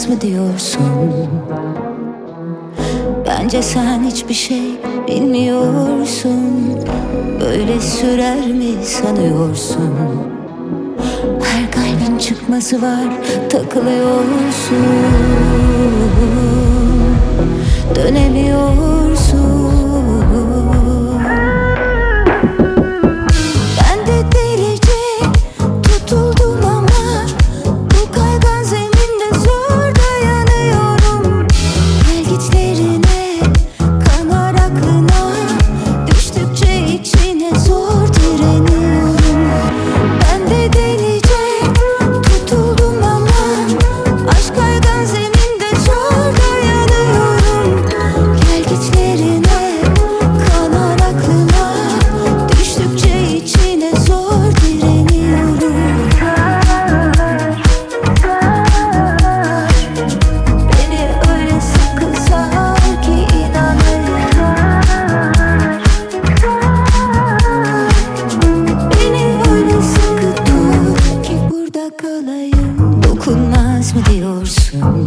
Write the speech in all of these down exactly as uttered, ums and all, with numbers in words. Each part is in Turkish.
mı diyorsun? Bence sen hiçbir şey bilmiyorsun. Böyle sürer mi sanıyorsun? Her kalbin çıkması var, takılıyorsun. Dönemiyorsun. Ben de delice tutuldum ama bu kaygan zeminde zor dayanıyorum. Gelgitlerine, kanar aklına, düştükçe içine zor direniyorum. Ben de delice tutuldum ama aşk kaygan zeminde zor dayanıyorum. Gelgitlerine, kanar aklına, düştükçe içine zor direniyorum. Beni öyle sıkı sar ki inanayım. Beni öyle sıkı tut ki burada kalayım. Dokunmaz mı diyorsun?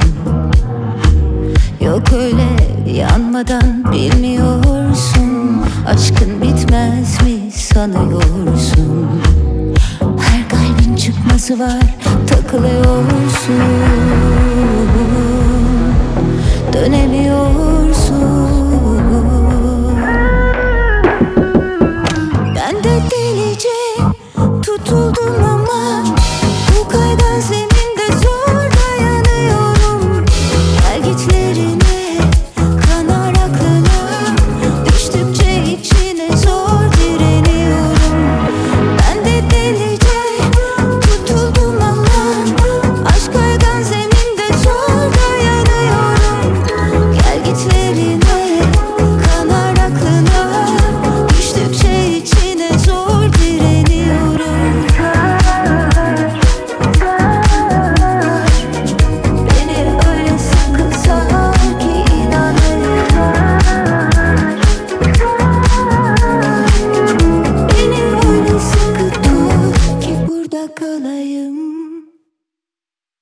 Yok öyle yanmadan bilmiyorsun. Aşkın bitmez mi sanıyorsun? Her kalbin çıkması var, takılıyorsun. Dönemiyorsun.